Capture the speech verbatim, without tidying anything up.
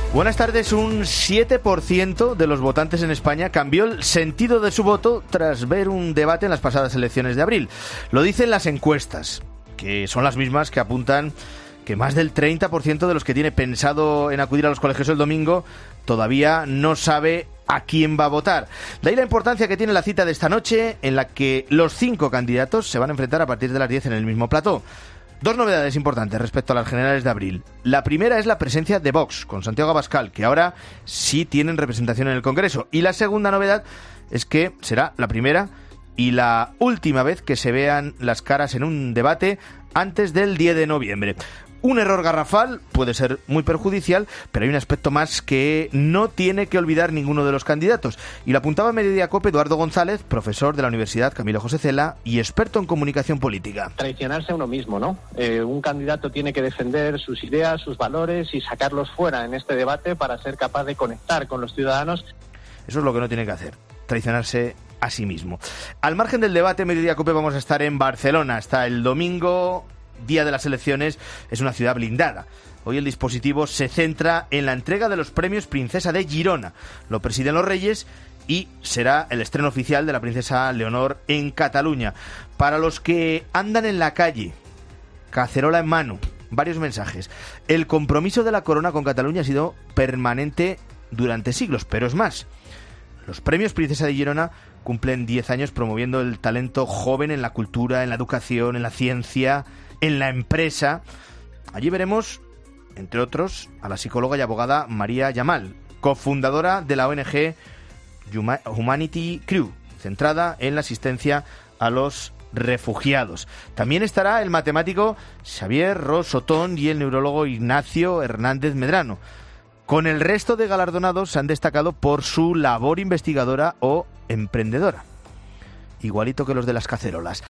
Buenas tardes. Un siete por ciento de los votantes en España cambió el sentido de su voto tras ver un debate en las pasadas elecciones de abril. Lo dicen las encuestas, que son las mismas que apuntan que más del treinta por ciento de los que tiene pensado en acudir a los colegios el domingo todavía no sabe a quién va a votar. De ahí la importancia que tiene la cita de esta noche, en la que los cinco candidatos se van a enfrentar a partir de las diez en el mismo plató. Dos novedades importantes respecto a las generales de abril. La primera es la presencia de Vox, con Santiago Abascal, que ahora sí tienen representación en el Congreso. Y la segunda novedad es que será la primera y la última vez que se vean las caras en un debate antes del diez de noviembre. Un error garrafal puede ser muy perjudicial, pero hay un aspecto más que no tiene que olvidar ninguno de los candidatos. Y lo apuntaba en Mediodía Cope Eduardo González, profesor de la Universidad Camilo José Cela y experto en comunicación política. Traicionarse a uno mismo, ¿no? Eh, un candidato tiene que defender sus ideas, sus valores y sacarlos fuera en este debate para ser capaz de conectar con los ciudadanos. Eso es lo que no tiene que hacer, traicionarse a sí mismo. Al margen del debate, Mediodía Cope vamos a estar en Barcelona hasta el domingo, día de las elecciones. Es una ciudad blindada. Hoy el dispositivo se centra en la entrega de los premios Princesa de Girona. Lo presiden los Reyes y será el estreno oficial de la Princesa Leonor en Cataluña. Para los que andan en la calle, cacerola en mano, varios mensajes. El compromiso de la corona con Cataluña ha sido permanente durante siglos, pero es más. Los premios Princesa de Girona cumplen diez años promoviendo el talento joven en la cultura, en la educación, en la ciencia, en la empresa. Allí veremos, entre otros, a la psicóloga y abogada María Yamal, cofundadora de la O N G Humanity Crew, centrada en la asistencia a los refugiados. También estará el matemático Xavier Ros Otón y el neurólogo Ignacio Hernández Medrano. Con el resto de galardonados se han destacado por su labor investigadora o emprendedora. Igualito que los de las cacerolas.